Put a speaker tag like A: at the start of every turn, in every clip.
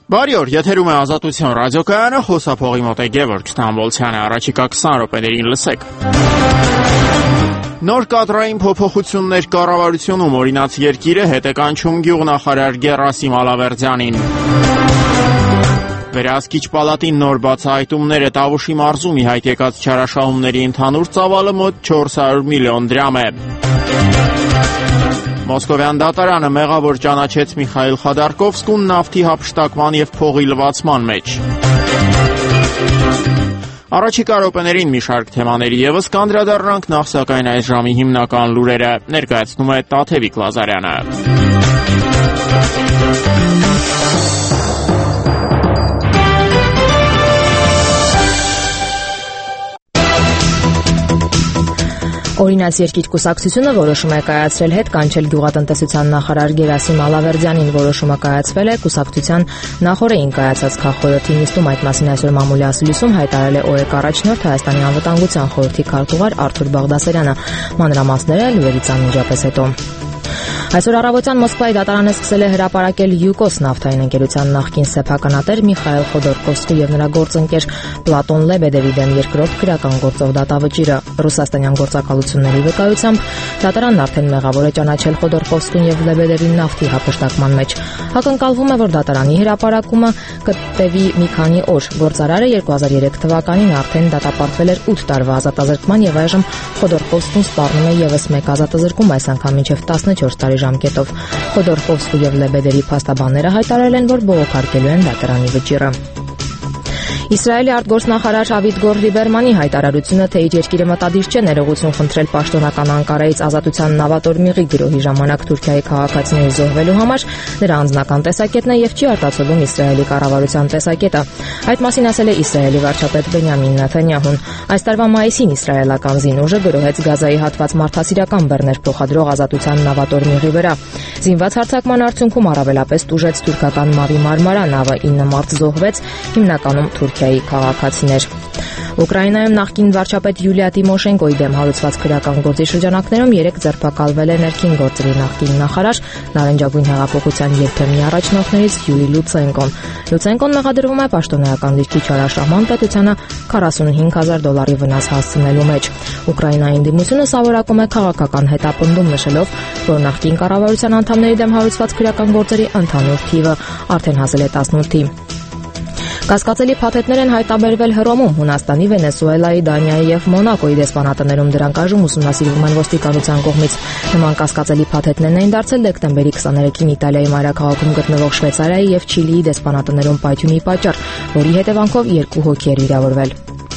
A: Բարի օր, եթերում է Ազատության ռադիոկայանը, խոսափողի մոտ է Գևորգ Ստամբոլցյանը, առաջիկա 20 րոպեներին լսեք։ Նոր կադրային փոփոխություններ կառավարությունում, օրինաց երկիրը հետ է կանչում գյուղնախարար Գերասիմ Ալավերդյանին։ Վերահսկիչ պալատին նոր բացահայտումները, Տավուշի մարզում ի հայտ եկած չարաշահումների ընդհանուր ծավալը մոտ 400 միլիոն դրամ է։ Մոսկովյան դատարանը մեղավոր ճանաչեց Միխայիլ Խոդորկովսկուն նավթի հափշտակման եւ փողի լվացման մեջ։ Առաջիկա րոպեներին մի շարք թեմաների եւս կանդրադառնանք, նախ սակայն այս ժամի հիմնական լուրերը ներկայացնում է Տաթևիկ Լազարյանը։
B: Օրինաց երկիր կուսակցությունը որոշում է կայացրել հետ կանչել գյուղատնտեսության նախարար Գերասիմ Ալավերդյանին, որոշումը կայացվել է կուսակցության նախորդին կայացած քաղխորհրդի նիստում, այդ մասին այսօր մամուլի ասուլիսում հայտարարել է ՕԵԿ առաջնորդ Հայաստանի անվտանգության խորհրդի քարտուղար Արթուր Բաղդասարյանը, մանրամասները լուրերից անմիջապես հետո։ Այսօր առավոտյան Մոսկվայի դատարանը սկսել է հրապարակել Յուկոս նավթային ընկերության նախկին սեփականատեր Միխայիլ Խոդորկովսկու եւ նրա գործընկեր Պլատոն Լեբեդևի դեմ երկրորդ քրեական գործով դատավճիռը։ Ռուսաստանյան գործակալությունների վկայությամբ դատարանն արդեն մեղավոր է ճանաչել Խոդորկովսկուն եւ Լեբեդևին նավթի հափշտակման մեջ։ Ակնկալվում է, որ դատարանի հրապարակումը կտևի մի քանի օր։ Գործարարը 2003 թվականին արդեն դատապարտվել էր 8 տարվա ազատազրկման եւ այժմ Խոդորկովսկուն սպառնում է եւս մեկ ազատազրկում, այս անգամ մինչեւ 14 տարի ժամկետով։ Խոդորկովսկու եւ Լեբեդևի փաստաբանները հայտարարել են, որ բողոքարկելու են դատարանի վճիռը։ Իսրայելի արտգործնախարար Ավիգդոր Լիբերմանի հայտարարությունը, թե իր երկիրը մտադիր չէ ներողություն խնդրել պաշտոնական Անկարայից ազատության նավատոր մեղի գրոհի ժամանակ Թուրքիայի քաղաքացիների զոհվելու համար, նրա անձնական տեսակետն է եւ չի արտացոլում Իսրայելի կառավարության տեսակետը։ Այդ մասին ասել է Իսրայելի վարչապետ Բենյամին Նեթանյահուն։ Այս տարվա մայիսին իսրայելական զինուժը գրոհեց Գազայի հատված մարդասիրական բեռներ փոխադրող ազատության նավատոր մեղի վրա։ Զինված հարձակման արդյունքում առավելապես տուժեց թուրքական Մավի Մարմարա նավը, 9 մարդ զոհվեց, հիմնականում Թուրքիայի քաղաքացիներ։ Ուկրաինայում նախկին վարչապետ Յուլիա Տիմոշենկոյի դեմ հարուցված քրեական գործի շրջանակներում 3 ձերբակալվել է ներքին գործերի նախկին նախարար, նարնջագույն հեղափոխության երբեմնի առաջնորդներից Յուրի Լուցենկոն։ Լուցենկոն մեղադրվում է պաշտոնեական դիրքի չարաշահման, պետությանը $45,000 վնաս հասցնելու մեջ։ Ուկրաինայի դիմությունը սովորակում է քաղաքական հետապնդում, նշելով, որ նախկին կառավարության անդամների դեմ հարուցված քրեական գործերի ընդհանուր թիվը արդեն հասել է 18-ի։ Կասկածելի փաթեթներ են հայտնաբերվել Հռոմում, Հունաստանի, Վենեսուելայի, Դանիայի եւ Մոնակոյի դեսպանատներում, դրանք այժմ ուսումնասիրվում են ոստիկանության կողմից։ Նման կասկածելի փաթեթներն էին դարձել դեկտեմբերի 23-ին Իտալիայի մայրաքաղաքում գտնվող Շվեյցարիայի եւ Չիլիի դեսպանատներում պայթյունի պատճառ, որի հետևանքով 2 հոգի էր վիրավորվել։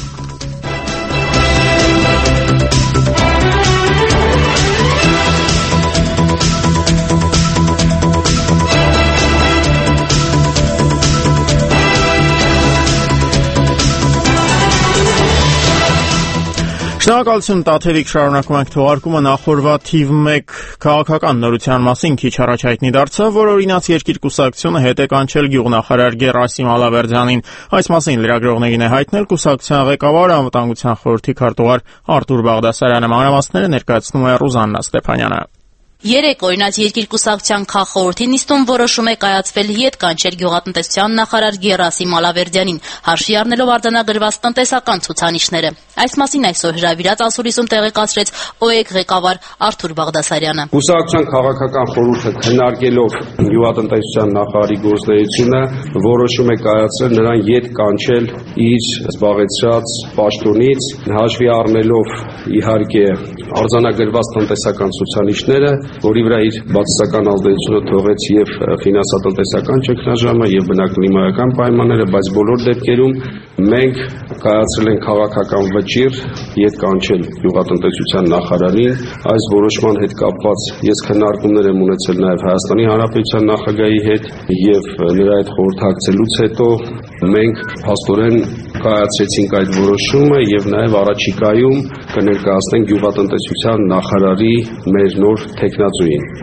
A: Շնորհակալություն Տաթևիկ, շարունակում ենք թողարկումը։ Նախորդ թիվ 1 քաղաքական նորության մասին քիչ առաջ հայտնի դարձավ, որ օրինաց երկիր կուսակցությունը հետ է կանչել գյուղնախարար Գերասիմ Ալավերդյանին։ Այս մասին լրագրողներին է հայտնել կուսակցության ղեկավար, անվտանգության խորհրդի քարտուղար Արթուր Բաղդասարյանը, մանրամասները ներկայացնում է Ռուզաննա Ստեփանյանը։
C: Երեք օրինաց երկիր կուսակցության քաղխորհրդի նիստում որոշում է կայացվել ետ կանչել գյուղատնտեսության նախարար Գերասիմ Ալավերդյանին, հաշվի առնելով արձանագրված տնտեսական ցուցանիշները։ Այս մասին այսօր հրավիրած ասուլիսում տեղեկացրեց ՕԵԿ ղեկավար Արթուր Բաղդասարյանը։
D: Կուսակցության քաղաքական խորհուրդը քննարկելով գյուղատնտեսության նախարարի գործունեությունը որոշում է կայացրել նրան ետ կանչել իր զբաղեցրած պաշտոնից, հաշվի առնելով իհարկե արձանագրված տնտեսական ցուցանիշները, որի վրա իր բացասական ազդեցությունը թողեց եւ ֆինանսատնտեսական ճգնաժամը եւ բնակլիմայական պայմանները, բայց բոլոր դեպքերում մենք կայացրել ենք քաղաքական վճիռ ետ կանչել գյուղատնտեսության նախարարին։ Այս որոշման հետ կապված ես քննարկումներ եմ ունեցել նաեւ Հայաստանի Հանրապետության նախագահի հետ եւ նրա հետ խորհրդակցելուց հետո մենք փաստորեն կայացրեցինք այդ որոշումը եւ նաեւ առաջիկայում կներկայացնենք գյուղատնտեսության նախարարի մեր նոր թեկնածուին։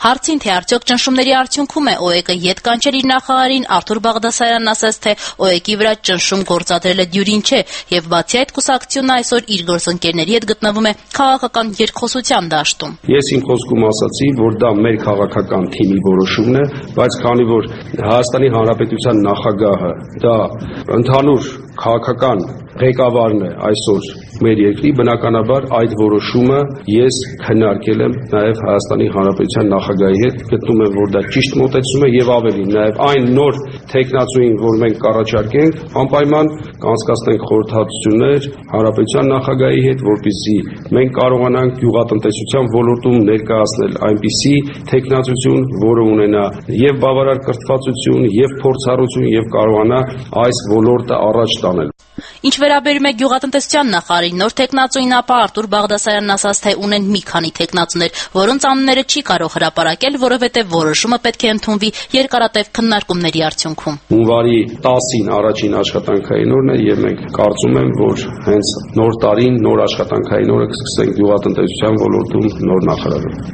C: Հարցին, թե արդյոք ճնշումների արդյունքում է ՕԵԿ-ը ետ կանչել իր նախարարին, Արթուր Բաղդասարյանն ասաց, թե ՕԵԿ-ի վրա ճնշում գործադրելը դյուրին չէ, եւ բացի այդ կուսակցությունը այսօր իր գործընկերների հետ գտնվում է քաղաքական երկխոսության դաշտում։
D: Ես իմ խոսքում ասացի, որ դա մեր քաղաքական թիմի որոշումն է, բայց քանի որ Հայաստանի Հանրապետության նախագահը դա ընդհանուր քաղաքական ղեկավարն է այսօր մեր երկրի, բնականաբար այդ որոշումը ես քննարկել եմ նաև Հայաստանի Հանրապետության նախագահի հետ, գտնում եմ, որ դա ճիշտ մոտեցում է եւ ավելին, նաև այն նոր տեխնացուին, որ մենք կառաջարկենք, անպայման կանցկացնենք խորհրդատություններ Հանրապետության նախագահի հետ, որպեսզի մենք կարողանանք գյուղատնտեսության ոլորտում ներկայացնել այնպիսի տեխնացություն, որը ունենա եւ բավարար կրթվածություն, եւ փորձառություն, եւ կարողանա այս ոլորտը առաջ տանել։
C: Ինչ վերաբերում է գյուղատնտեսության նախարարի նոր տեխնացուին, ապա Արթուր Բաղդասարյանն ասաց, թե ունեն մի քանի տեխնացուներ, որոնց անունները չի կարող հրապարակել, որովհետև որոշումը պետք է ընդունվի երկարատև քննարկումների արդյունքում։
D: Հունվարի 10-ին առաջին աշխատանքային օրն է եւ մենք կարծում եմ, որ հենց նոր տարին նոր աշխատանքային օրը կսկսենք գյուղատնտեսության ոլորտում նոր նախարարը։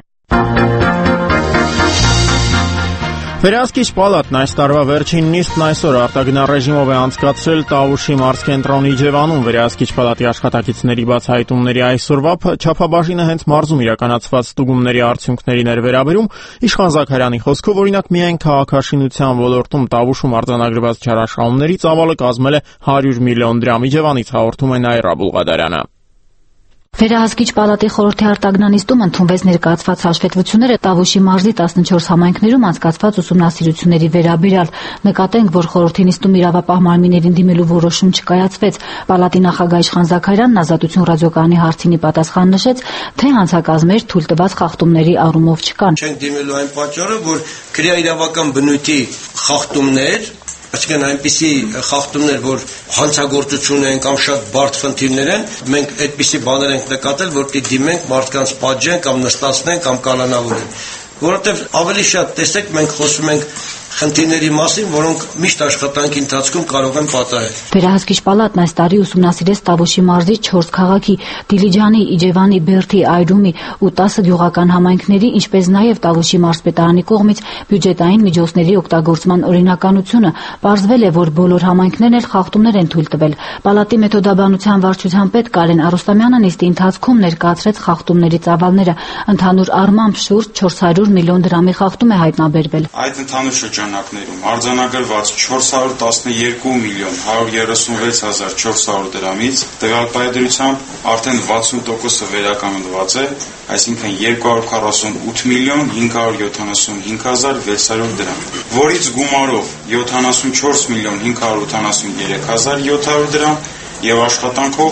A: Վերահսկիչ պալատն այս տարվա վերջին նիստն այսօր արտագնահ ռեժիմով է անցկացրել Տավուշի մարզկենտրոնի Իջևանում։ Վերահսկիչ պալատի աշխատակիցների բացահայտումների այսօրվա չափաբաժինը հենց մարզում իրականացված ստուգումների արդյունքներին էր վերաբերում։ Իշխան Զաքարյանի խոսքով, օրինակ, միայն քաղաքաշինության ոլորտում Տավուշում արձանագրված չարաշահումների ծավալը կազմել է 100 միլիոն դրամ։ Իջևանից հաղորդում է Նաիրա Բուլղադարյանը։
E: Վերահսկիչ պալատի խորհրդի արտագնանիստում ընդունվեց ներկայացված հաշվետվությունները Տավուշի մարզի 14 համայնքներում անցկացված ուսումնասիրությունների վերաբերյալ։ Նկատենք, որ խորհրդի նիստում իրավապահ մարմիններին դիմելու որոշում չկայացվեց։ Պալատի նախագահ Իշխան Զաքարյանն Ազատություն ռադիոկայանի հարցինի պատասխան նշեց, թե հանցակազմեր թույլ տված խախտումների առումով չկան։
F: Չենք դիմելու այն պատճառը, որ քրեաիրավական բնույթի խախտումներ, այսինքն այնպիսի խախտումներ, որ հանցագործություն են կամ շատ բարդ խնդիրներ են, մենք այդպիսի բաներ ենք նկատել, որ պիտի դիմենք, մարդկանց պատժեն կամ նստացնեն կամ կանանավորեն։ Որովհետև ավելի շատ տեսեք, մենք խոսում ենք խնդիրների մասին, որոնք միշտ աշխատանքի ընթացքում կարող են պատահել։
E: Վերահսկիչ պալատն այս տարի ուսումնասիրեց Տավուշի մարզի 4 քաղաքի՝ Դիլիջանի, Իջևանի, Բերդի, Այրումի ու 10 գյուղական համայնքների, ինչպես նաև Տավուշի մարզպետարանի կողմից բյուջետային միջոցների օգտագործման օրինականությունը։ Պարզվել է, որ բոլոր համայնքներն էլ խախտումներ են թույլ տվել։ Պալատի մեթոդաբանության վարչության պետ Կարեն Արուստամյանը նիստի ընթացքում ներկայացրեց խախտումների ծավալները։ Ընդհանուր առմամբ շուրջ 400 միլիոն դրամի խախտում է հայտնաբերվել։
G: Այդ ընդհանուր շրջանակներում արձանագրված 412 միլիոն 136 հազար 400 դրամից տվյալ պայմանությամբ արդեն 60%-ը վերականգնված է, այսինքն 248 միլիոն 575 հազար 600 դրամ, որից գումարով 74 միլիոն 583 հազար 700 դրամ եւ աշխատանքով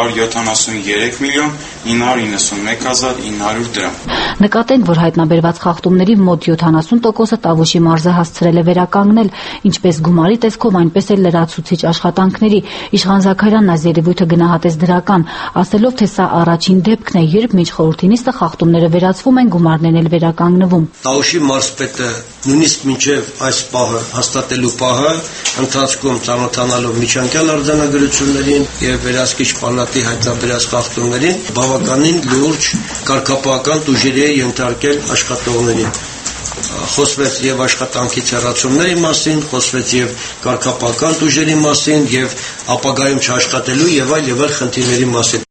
G: 173 միլիոն 991 հազար 900 դրամ։
E: Նկատենք, որ հայտնաբերված խախտումների մոտ 70%-ը Տավուշի մարզը հասցրել է վերականգնել, ինչպես գումարի տեսքով, այնպես էլ լրացուցիչ աշխատանքների։ Իշխան Զաքարյանն այս երևույթը գնահատեց դրական, ասելով, թե սա առաջին դեպքն է, երբ միջ խորհրդի նիստը խախտումները վերացվում են, գումարներն էլ վերականգնվում։
F: Տավուշի մարզպետը նույնիսկ մինչև այս պահը հաստատելու պահը ընթացքում ծանոթանալով միջանկյալ արձանագրություններին եւ վերահսկիչ պալատի հայտնաբերած խախտումներին բավականին լուրջ կարգապահական տուժերի է ենթարկել աշխատողներին։ Խոսվեց եւ աշխատանքի ցեղացումների մասին, խոսվեց եւ կարգապահական տուժերի մասին եւ ապագայում չաշխատելու եւ այլ խնդիրների մասին։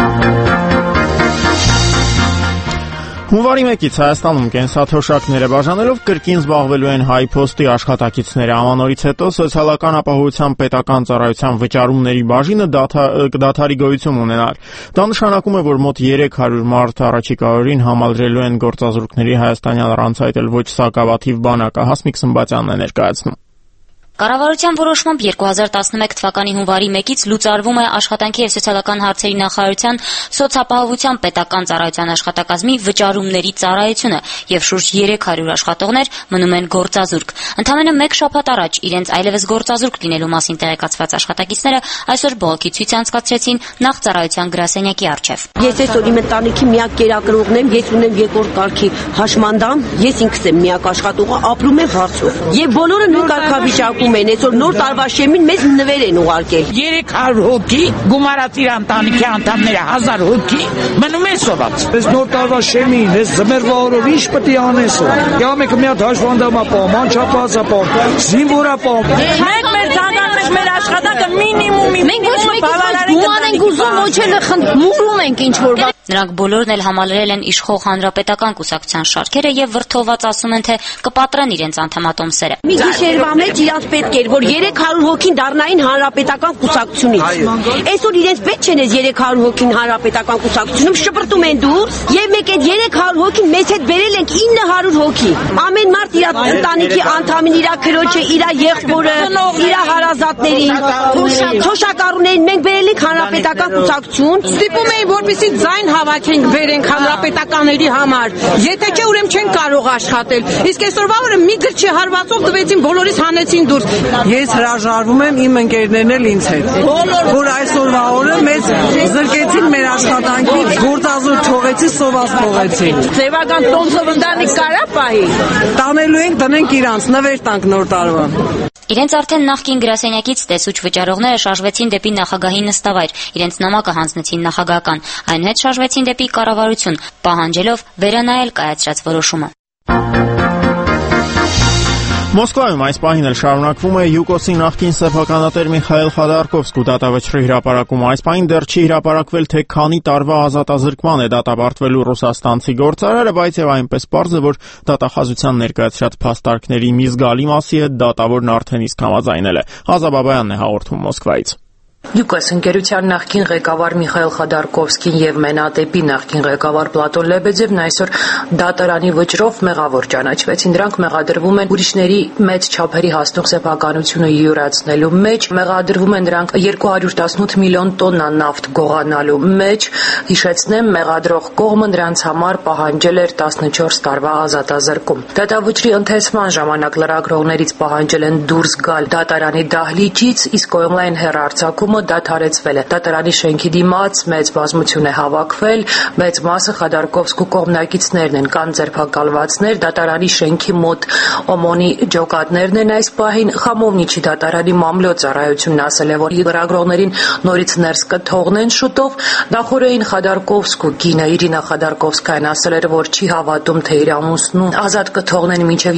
A: Հունվարի 1-ից Հայաստանում կենսաթոշակները բաժանելով կրկին զբաղվելու են հայփոստի աշխատակիցները։ Ամանորից հետո սոցիալական ապահովության պետական ծառայության վճարումների բաժինը կդադարի գոյություն ունենալ։ Դա նշանակում է, որ մոտ 300 մարդ առաջիկա օրերին համալրելու են գործազուրկների հայաստանյան առանցայտել ոչ սակավաթիվ բանակը։ Հասմիկ Սմբատյանն է ներկայացնում։
H: Կառավարության որոշմամբ 2011 թվականի հունվարի 1-ից լուծարվում է աշխատանքի եւ սոցիալական հարցերի նախարարության սոցիալապահովության պետական ծառայության աշխատակազմի վճարումների ծառայությունը եւ շուրջ 300 աշխատողներ մնում են գործազուրկ։ Ընդամենը 1 շաբաթ առաջ իրենց այլևս գործազուրկ լինելու մասին տեղեկացված աշխատակիցները այսօր բողոքի ցույց անցկացրեցին նախ ծառայության գրասենյակի առջև։
I: Ես այսօր իմ ընտանիքի միակ կերակրողն եմ, ես ունեմ երկրորդ կարգի հաշմանդամ, ես ինքս եմ միակ աշխատողը, ապրում եմ Վարչով։ Եվ բոլորը նույն կարգավիճակում շպրտում են, այսօր նոր տարվա շեմին մեզ նվեր են ուղարկել։
J: 300 հոգի գումարած իր ընտանիքի անդամները 1000 հոգի մնում են սոված։
K: Այս նոր տարվա շեմին, այս ձմեռվա օրով ինչ պետք է անես։ Յամեկը մի հատ հաշվանդամա պահ, մանչապազա պահ, զինվորա պահ։
J: Մենք մեր ցանկանում մեր աշխատանքը մինիմումի
B: մենք ոչ մեկի գուման ենք ուզում, ոչ էլ խնդրում ենք ինչ որ։
H: Նրանք բոլորն էլ համալրել են իշխող հանրապետական կուսակցության շարքերը եւ վրթոված ասում են, թե կպատրեն իրենց անդամատոմսերը։
I: Մի գիշերվա մեջ իրանց պետք էր, որ 300 հոգին դառնային հանրապետական կուսակցությունից։ Այսօր իրենց պետք չեն այս 300 հոգին հանրապետական կուսակցությունում շպրտում են դուրս եւ մեկ այդ 300 հոգին մեզ հետ բերել ենք 900 հոգի։ Ամեն մարդ իր ընտանիքի անդամին, իր քրոջը, իր եղբորը, իր հարազատներին, թոշակառուներին մենք բերել ենք հանրապետական կուսակցություն։
J: Ստիպում էին, որպեսզի ձայն հավաքենք բերենք հանրապետականների համար։ Եթե չէ, ուրեմն չեն կարող աշխատել։ Իսկ այսօրվա օրը մի գրչի հարվածով տվեցին, բոլորիս հանեցին դուրս։
K: Ես հրաժարվում եմ իմ ընկերներն էլ ինձ հետ, որ այսօրվա օրը մեզ զրկեցին մեր աշխատանքից, գործազուրկ թողեցին, սոված թողեցին։
J: Ձևական տոմսով ընտանիք կարա պահի։
K: Տանելու ենք, դնենք իրանց, նվեր տանք նոր տարվա։
H: Իրենց արդեն նախկին գրասենյակից տեսուչ վճարողները շարժվեցին դեպի նախագահի նստավայր, իրենց նամակը հանձնեցին նախագահական, այնուհետ շարժվեցին դեպի կառավարություն, պահանջելով վերանայել կայացրած որոշումը։
A: Մոսկվայում այս պահին էլ շարունակվում է ՅՈՒԿՕՍ-ի նախկին սեփականատեր Միխայել Խոդորկովսկու դատավճռի հրապարակումը։ Այս պահին դեռ չի հրապարակվել, թե քանի տարվա ազատազրկման է դատապարտվելու ռուսաստանցի գործարարը, բայց եւ այնպես պարզ է, որ դատախազության ներկայացրած փաստարկների մի զգալի մասի հետ դատավորն արդեն իսկ համաձայնել է։ Ազա Բաբայանն է հաղորդում Մոսկվայից։
L: ՅՈՒԿՕՍ ընկերության նախկին ղեկավար Միխայել Խոդորկովսկին եւ Մենատեպի նախկին ղեկավար Պլատոն Լեբեդևն այսօր դատարանի վճռով մեղավոր ճանաչվեցին։ Դրանք մեղադրվում են ուրիշների մեծ չափերի հասնող սեփականությունը յուրացնելու մեջ, մեղադրվում են նրանք 218 միլիոն տոննա նավթ գողանալու մեջ։ Հիշեցնեմ, մեղադրող կողմը նրանց համար պահանջել էր 14 տարվա ազատազրկում։ Դատավճռի ընթերցման ժամանակ լրագրողներից պահանջել են դուրս գալ դատարանի դահլիճից, իսկ օնլայն հեռարձակումը դադարեցվել է։ Դատարանի շենքի դիմաց մեծ բազմություն է հավաքվել, մեծ մասը Խոդորկովսկու կողմնակիցներն են, կան ձերբակալվածներ, դատարանի շենքի մոտ օմոնի ջոկատներն են այս պահին։ Խամովնիչի դատարանի մամլոյ ծառայությունն ասել է, որ լրագրողներին նորից ներս կթողնեն շուտով։ Նախորդին Խոդորկովսկու կինը Իրինա Խոդորկովսկայան ասել էր, որ չի հավատում, թե իր ամուսնուն ազատ կթողնեն մինչև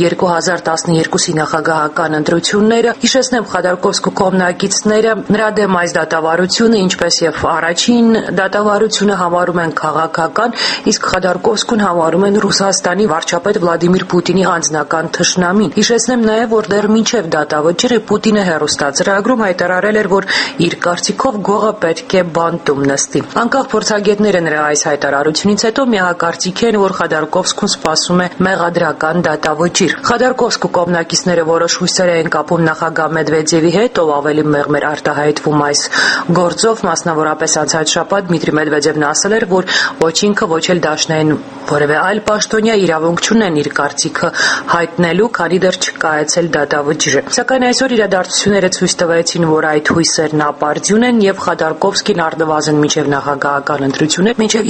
L: 2012-ի նախագահական ընտրությունները։ Հիշեցնեմ, Խոդորկովսկու կողմնակիցները նրա դեմ այս դատավարությունը, ինչպես եւ առաջին դատավարությունը համարում են քաղաքական, իսկ Խոդորկովսկուն համարում են Ռուսաստանի վարչապետ Վլադիմիր Պուտինի անձնական թշնամին։ Հիշեցնեմ նաեւ, որ դեռ մինչեւ դատավճիռը Պուտինը հեռուստացրագրում հայտարարել էր, որ իր կարծիքով գողը պետք է բանտում նստի։ Անկախ փորձագետները նրա այս հայտարարությունից հետո միակարծիք են, որ Խոդորկովսկուն սպասում է մեղադրական դատավճիռ։ Խոդորկովսկու կողմնակիցները որոշ հույսեր են կապում նախագահ Մեդվեդևի հետ, ով ավելի մեղմեր արտահայտվում այս գործով, մասնավորապես անցած շաբաթ Դմիտրի Մեդվեդևն ասել էր, որ ոչ ինքը, ոչ էլ դաշնային որևէ այլ պաշտոնյա իրավունք չունեն իր կարծիքը հայտնելու, քանի դեռ չկայացել դատավճիռը։ Սակայն այսօր իրադարձությունները ցույց տվեցին, որ այդ հույսերն ապարդյուն են եւ Խոդորկովսկին առնվազն մինչեւ նախագահական ընտրությունները մինչեւ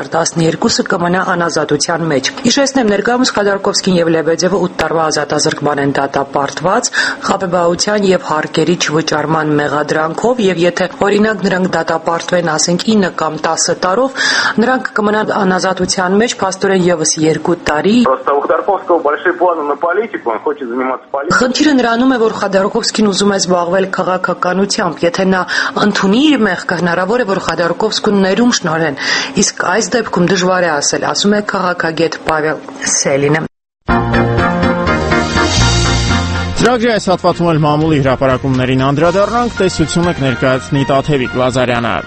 L: 2012-ը կմնա անազատության մեջ։ Հիշեցնեմ, ներկայումս Խոդորկովսկին եւ Լեբեդևը 8 տարվա ազատազրկման են դատապարտված խաբեբայության եւ հարկերի չվճարման մեղադրանքով, եւ եթե օրինակ նրանք դատապարտվեն, ասենք 9 կամ 10 տարով, նրանք կմնան անազատության մեջ փաստորեն եւս 2 տարի։ Խնդիրը նրանում է, որ Խոդորկովսկին ուզում է զբաղվել քաղաքականությամբ, եթե նա ընդունի իր մեղքը, հնարավոր է, որ Խոդորկովսկուն ներում շնորհեն, իսկ այս դեպքում դժվար է ասել, ասում է քաղաքագետ Պավել Սելինը։
A: Ծրագրի այս հատվածում էլ մամուլի հրապարակումներին անդրադառնանք, տեսությունը կներկայացնի Տաթևիկ Լազարյանը։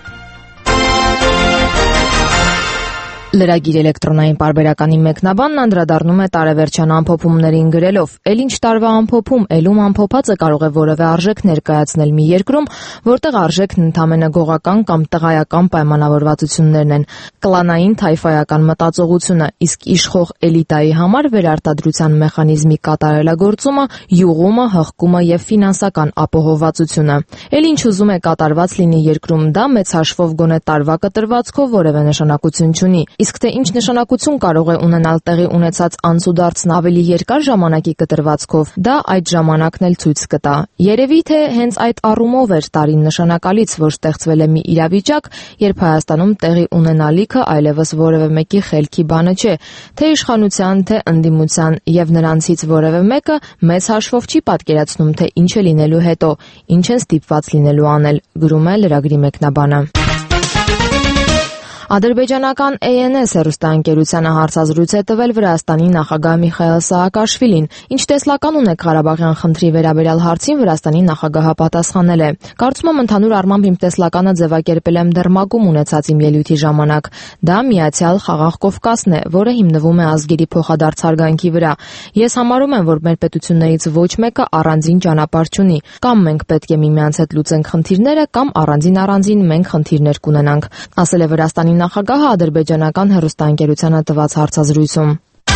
B: Լրագիր էլեկտրոնային պարբերականի մեկնաբանն անդրադառնում է տարեվերջյան ամփոփումներին գրելով. «Էլ ինչ տարվա ամփոփում, ելում ամփոփածը կարող է որևէ արժեք ներկայացնել մի երկրում, որտեղ արժեքն ընդամենը գողական կամ տղայական պայմանավորվածություններն են, կլանային թայֆայական մտածողությունը, իսկ իշխող էլիտայի համար վերարտադրության մեխանիզմի կատարելագործումը, յուղումը, հղկումը եւ ֆինանսական ապահովվածությունը։ Էլ ինչ ուզում է կատարված լինի երկրում, դա մեծ հաշվով գոնե տարվա կտրվածքով որևէ նշանակություն չունի։ Իսկ թե ինչ նշանակություն կարող է ունենալ տեղի ունեցած անցուդարձն ավելի երկար ժամանակի կտրվածքով, դա այդ ժամանակն էլ ցույց կտա։ Երևի թե հենց այդ առումով էր տարին նշանակալից, որ ստեղծվել է մի իրավիճակ, երբ Հայաստանում տեղի ունենալիքը այլևս որևէ մեկի խելքի բանը չէ, թե իշխանության, թե ընդդիմության, եւ նրանցից որևէ մեկը մեծ հաշվով չի պատկերացնում, թե ինչ է լինելու հետո, ինչ են ստիպված լինելու անել, գրում է լրագրի մեկնաբանը։ Ադրբեջանական ANS հեռուստաընկերությանը հարցազրույց է տվել Վրաստանի նախագահ Միխայիլ Սաակաշվիլին։ Ինչ տեսլական ունեք Ղարաբաղյան խնդրի վերաբերյալ հարցին, Վրաստանի նախագահը պատասխանել է. Կարծում եմ ընդհանուր առմամբ իմ տեսլականը ձևակերպել եմ դեռ մակում ունեցած իմ ելույթի ժամանակ։ Դա միացյալ խաղաղ Կովկասն է, որը հիմնվում է ազգերի փոխադարձ հարգանքի վրա։ Ես համարում եմ, որ մեր պետություններից ոչ մեկը առանձին ճանապարհ չունի։ Կամ մենք պետք է միմյանց հետ լուծենք խնդիրները, կամ առանձին մենք խնդիրներ կունենանք, ասել է Վրաստանի նախագահը ադրբեջանական հեռուստաընկերությանը տված հարցազրույցում։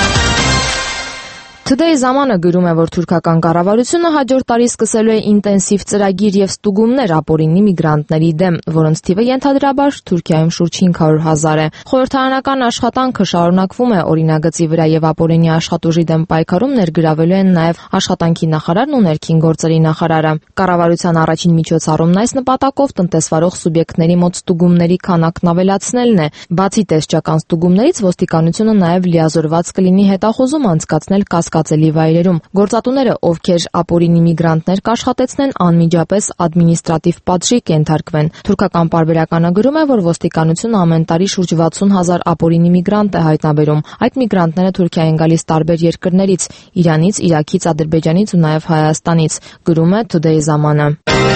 B: Today ժամանը գրում է, որ թուրքական կառավարությունը հաջորդ տարի սկսելու է ինտենսիվ ծրագիր եւ ստուգումներ ապօրինի միգրանտների դեմ, որոնց թիվը ենթադրաբար Թուրքիայում շուրջ 500,000 է։ Խորհրդարանական աշխատանքը շարունակվում է օրինագծի վրա եւ ապօրինի աշխատուժի դեմ պայքարում ներգրավելու են նաեւ աշխատանքի նախարարն ու ներքին գործերի նախարարը։ Կառավարության առաջին միջոցառումն այս նպատակով տնտեսվարող սուբյեկտների մոտ ստուգումների քանակն ավելացնելն է։ Բացի տեսչական ստուգումներից ոստիկանությունը նաեւ լիազորված կլինի հետախուզում անցկացնել կասկածելի վայրերում։ Գործատուները, ովքեր ապօրինի միգրանտներ կաշխատեցնեն, անմիջապես ադմինիստրատիվ պատժի կենթարկվեն։ Թուրքական պարբերականը գրում է, որ ոստիկանությունը ամեն տարի շուրջ 60,000 ապօրինի միգրանտ է հայտնաբերում։ Այդ միգրանտները Թուրքիա են գալիս տարբեր երկրներից՝ Իրանից, Իրաքից, Ադրբեջանից ու նաև Հայաստանից, գրում է Today ժամանը։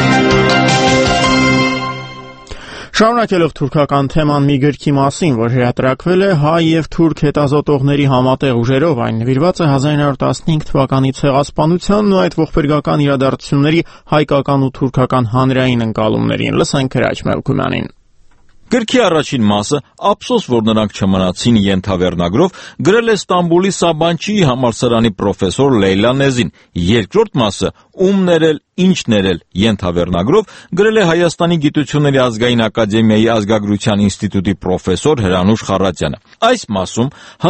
A: Շարունակելով թուրքական թեման մի գրքի մասին, որ հրատարակվել է հայ եւ թուրք հետազոտողների համատեղ ուժերով, այն նվիրված է 1915 թվականի ցեղասպանությանն ու այդ ողբերգական իրադարձությունների հայկական ու թուրքական հանրային ընկալումներին։ Լսենք Հրաչ Մելքումյանին։
M: Գրքի առաջին մասը, ափսոս, որ նրանք չմնացին ենթավերնագրով, գրել է Ստամբուլի Սաբանչիի համալսարանի պրոֆեսոր Լեյլա Նեզին։ Երկրորդ մասը, ում ներել, ինչ ներել ենթավերնագրով, գրել է Հայաստանի Գիտությունների ազգային ակադեմիայի ազգագրության ինստիտուտի պրոֆեսոր Հրանուշ Խառատյանը։ Այս մասում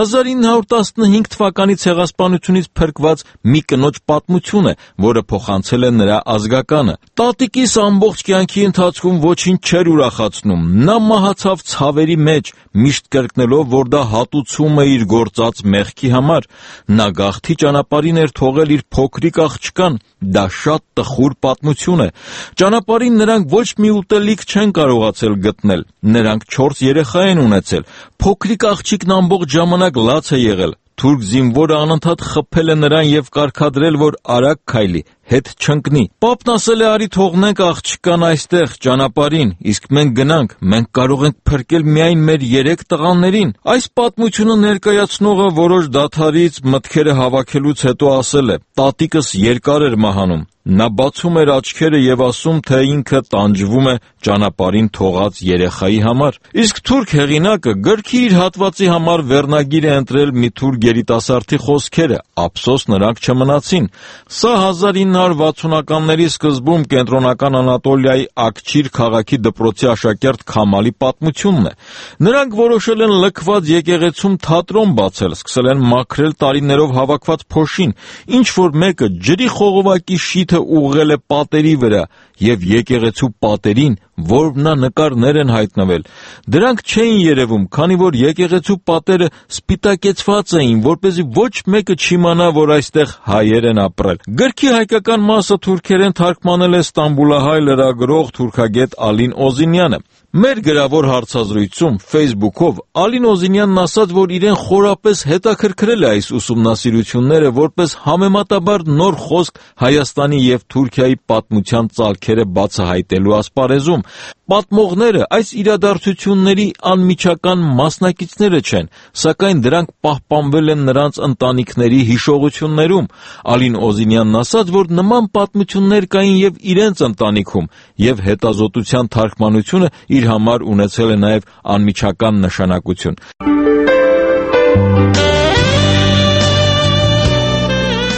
M: 1915 թվականի ցեղասպանությունից փրկված մի կնոջ պատմություն է, որը փոխանցել է նրա ազգականը։ Տատիկիս ամբողջ կյանքի ընթացքում ոչինչ չէր ուրախացնում։ Նա մահացավ ցավերի մեջ, միշտ կրկնելով, որ դա հատուցում է իր գործած մեղքի համար։ Նա գաղթի ճանապարհին էր թողել իր փոքրիկ աղջկան։ Դա շատ տխուր պատմություն է։ Ճանապարհին նրանք ոչ մի ուտելիք չեն կարողացել գտնել։ Նրանք 4 երեխա են ունեցել։ Փոքրիկ աղջիկն ամբողջ ժամանակ լաց է եղել։ Թուրք զինվորը անընդհատ խփել է նրան եւ կարգադրել, որ արագ քայլի, հետ չընկնի։ Պապն ասել է՝ արի թողնենք աղջկան այստեղ ճանապարհին, իսկ մենք գնանք, մենք կարող ենք փրկել միայն մեր 3 տղաներին։ Այս պատմությունը ներկայացնողը որոշ դադարից մտքերը հավաքելուց հետո ասել է. տատիկս երկար էր մահանում։ Նա բացում էր աչքերը եւ ասում, թե ինքը տանջվում է ճանապարհին թողած երեխայի համար։ Իսկ թուրք հեղինակը գրքի իր հատվածի համար վերնագիր է ընտրել մի թուրք երիտասարդի խոսքերը, ափսոս նրանք չմնացին։ Սա 1960-ականների սկզբում կենտրոնական Անատոլիայի Ակչիր քաղաքի դպրոցի աշակերտ Քամալի պատմությունն է։ Նրանք որոշել են լքված եկեղեցում թատրոն բացել, սկսել են մաքրել տարիներով հավաքված փոշին, ինչ որ մեկը ջրի խողովակի շիթ ուղղել է պատերի վրա եւ եկեղեցու պատերին որմնանկարներ են հայտնվել։ Դրանք չէին երևում, քանի որ եկեղեցու պատերը սպիտակեցված էին, որպեսզի ոչ մեկը չիմանա, որ այստեղ հայեր են ապրել։ Գրքի հայկական մասը թուրքերեն թարգմանել է ստամբուլահայ լրագրող թուրքագետ Ալին Օզինյանը։ Մեր գրավոր հարցազրույցում Facebook-ով Ալին Օզինյանն ասաց, որ իրեն խորապես հետաքրքրել է այս ուսումնասիրությունները որպես համեմատաբար նոր խոսք Հայաստանի եւ Թուրքիայի պատմության ծալքերը բացահայտելու ասպարեզում։ Պատմողները այս իրադարձությունների անմիջական մասնակիցները չեն, սակայն դրանք պահպանվել են նրանց ընտանիքների հիշողություններում։ Ալին Օզինյանն ասաց, որ նման պատմություններ կային եւ իրենց ընտանիքում, եւ հետազոտության թարգմանությունը իր համար ունեցել է նաեւ անմիջական նշանակություն։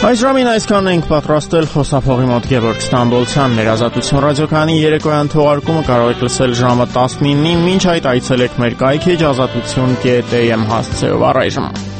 A: Այս ժամին այսքանն ենք պատրաստել խոսափողի մոտ Գևորգ Ստամբոլցյան մեր Ազատություն ռադիոկայանի երեկոյան թողարկումը կարող եք լսել ժամը 19-ին, մինչ այդ այցելեք մեր կայքեջ azatutun.am հասցեով առայժմ